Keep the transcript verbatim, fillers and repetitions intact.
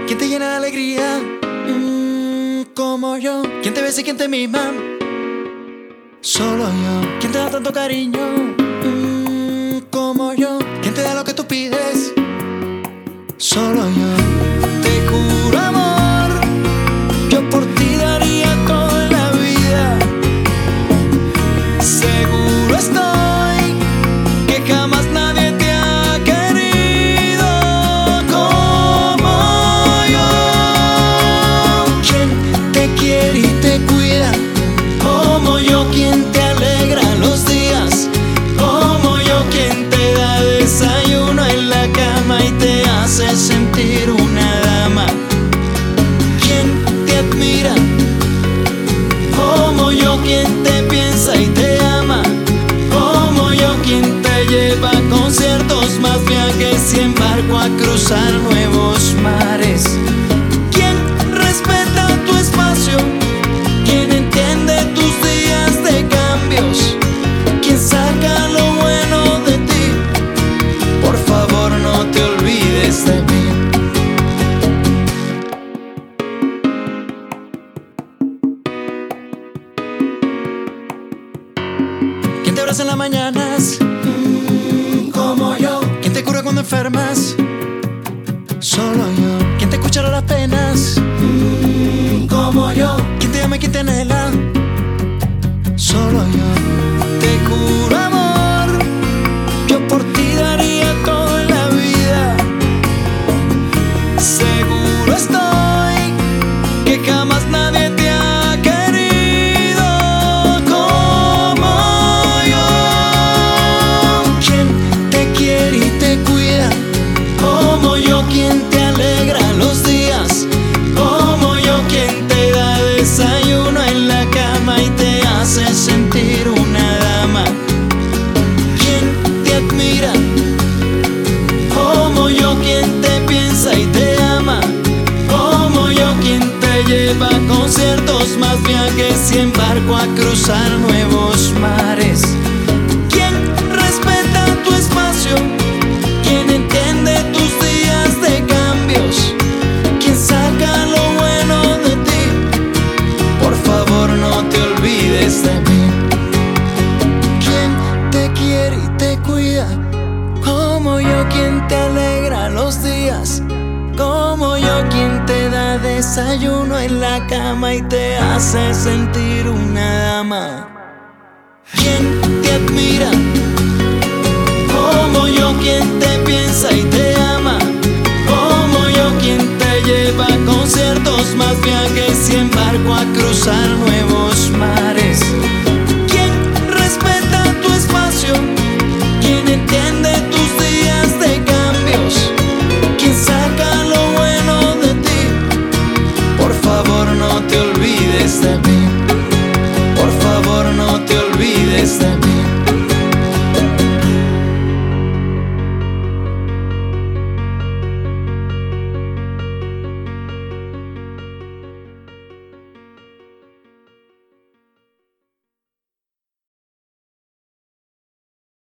¿Quién te llena de alegría? Mm, como yo. ¿Quién te besa y quién te mima? Solo yo. ¿Quién te da tanto cariño? Mm, como yo. ¿Quién te da lo que tú pides? Solo yo. Te juro amor, yo por ti daría todo en la vida. Seguro estoy que jamás nadie te ha querido como yo. ¿Quién te quiere y te cuida? Como yo. ¿Quién te alegra los días? Como yo. ¿Quién te da desayuno en la cama y te hace sentir una dama? ¿Quién te admira? Como yo. ¿Quién te piensa y te ama? Como yo. ¿Quién te lleva a conciertos, más viajes y embarco a cruzar nuevos mares? ¿Quién respeta tu espacio? ¿Quién entiende tus días de cambios? ¿Quién saca lo bueno de ti? Por favor, no te olvides de mí. ¿Quién te abraza en las mañanas? Mm, como yo. ¿Quién te cura cuando enfermas? Solo yo. ¿Quién te escucha las penas? Mm, como yo. ¿Quién te ama y quién te anhela? Solo yo. Te juro amor, yo por ti daría todo en la vida. Seguro estoy que jamás nadie te ha querido como yo. ¿Quién te quiere y te cuida? Como yo. ¿Quién te alegra los días? Como yo. ¿Quién te da desayuno en la cama y te hace sentir una dama? ¿Quién te admira? Como yo. ¿Quién te piensa y te ama? Como yo. ¿Quién te lleva a conciertos, más viajes y embarco a cruzar nuevos mares? ¿Quién respeta tu espacio? ¿Quién entiende tus días de cambios? ¿Quién saca lo bueno de ti? Por favor, no te olvides de mí. ¿Quién te quiere y te cuida? Como yo. ¿Quién te alegra los días? Como yo. ¿Quién te da desayuno en la cama y te hace sentir una dama? ¿Quién te admira? Como yo. ¿Quién te piensa y te ama? Como yo. ¿Quién te lleva a conciertos, más viajes y embarco a cruzar